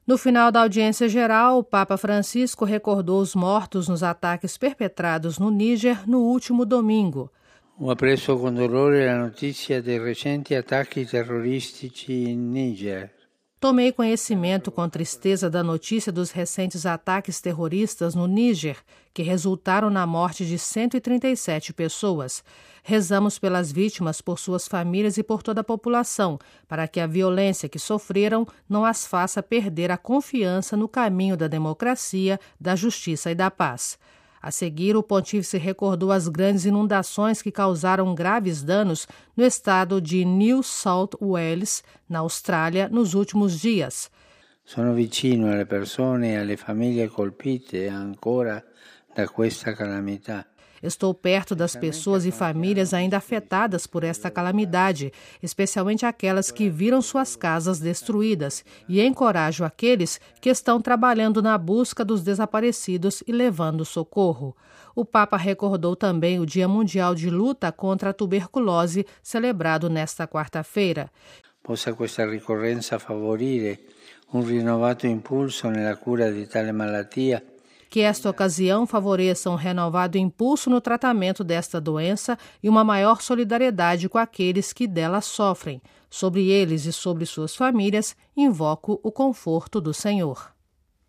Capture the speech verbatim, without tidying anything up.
No final da audiência geral, o Papa Francisco recordou os mortos nos ataques perpetrados no Níger no último domingo. Ho appreso con dolore la notizia dei recenti attacchi terroristici in Niger. Tomei conhecimento com tristeza da notícia dos recentes ataques terroristas no Níger, que resultaram na morte de cento e trinta e sete pessoas. Rezamos pelas vítimas, por suas famílias e por toda a população, para que a violência que sofreram não as faça perder a confiança no caminho da democracia, da justiça e da paz. A seguir, o pontífice recordou as grandes inundações que causaram graves danos no estado de New South Wales, na Austrália, nos últimos dias. Sono vicino alle persone e alle famiglie colpite ancora da questa calamità. Estou perto das pessoas e famílias ainda afetadas por esta calamidade, especialmente aquelas que viram suas casas destruídas, e encorajo aqueles que estão trabalhando na busca dos desaparecidos e levando socorro. O Papa recordou também o Dia Mundial de Luta contra a Tuberculose, celebrado nesta quarta-feira. Possa questa ricorrenza favorire un rinnovato impulso nella cura di tale malattia. Que esta ocasião favoreça um renovado impulso no tratamento desta doença e uma maior solidariedade com aqueles que dela sofrem. Sobre eles e sobre suas famílias, invoco o conforto do Senhor.